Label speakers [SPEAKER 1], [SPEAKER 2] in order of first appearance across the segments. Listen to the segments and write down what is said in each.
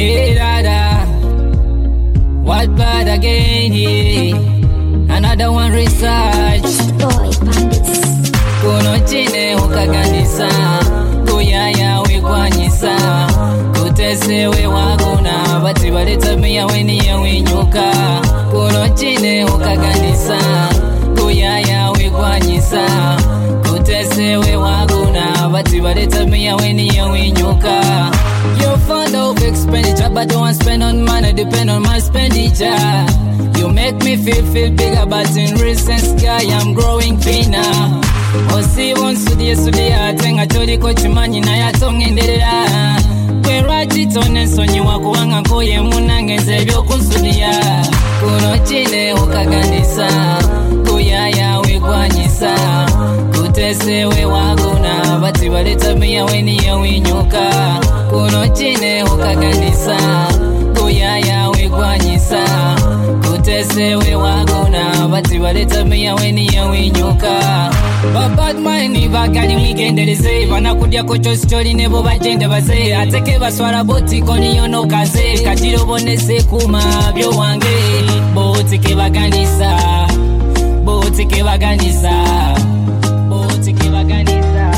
[SPEAKER 1] Hey dada, what bad again here? Another one research.
[SPEAKER 2] Boy bandits.
[SPEAKER 1] Kuno chine ukaganisa, kuyaya wigwanyisa, kutesewe waguna, bati baleta miya weni ya winyuka. Kuno chine ukaganisa, kuyaya wigwanyisa, kutesewe waguna, bati baleta miya weni ya winyuka. You're fond of expenditure, but don't want spend on money, depend on my expenditure. You make me feel bigger, but in recent sky I'm growing thinner. Osi wonsudia tenga choli ko chimanyi na yatongenderera. Kwe rati tone sonyi wakuwanga koye munange nzebyo kunsudia. Kuno chine ukagandisa, kuyaya wigwanyisa, kutesewe waguna, bati baleta miya weni ya winyuka. Kuno chine ukagandisa, kuyaya wigwanyisa, kutesewe waguna, bati baleta miya weni ya winyuka. Bad mind bagani wigendereze, banakudya ko chosi choli nebo bagende baze, ateke baswara boti koni yono kaze, katiro bonese kuma byo wange. Boti ke baganisa, boti ke baganisa, boti ke baganisa,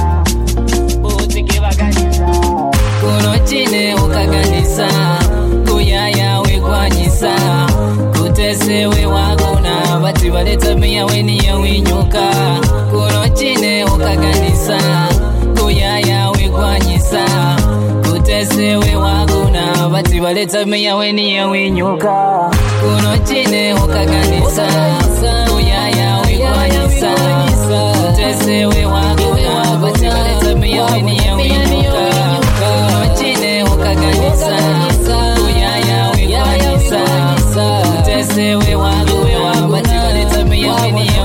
[SPEAKER 1] boti ke baganisa. Kuno chine ukaganisa, kuyaya wigwanyisa, kutesewe waguna, bati baleta miya weni ya winyuka. Kuno chine ukaganisa, kuyaya wigwanyisa, kutesewe waguna, bati baleta miya weni ya winyuka. Kuno chine ukaganisa, kuyaya wigwanyisa, kutesewe waguna, bati baleta miya weni ya winyuka. Kuno chine ukaganisa, kuyaya wigwanyisa, kutesewe waguna, bati baleta miya weni ya winyuka.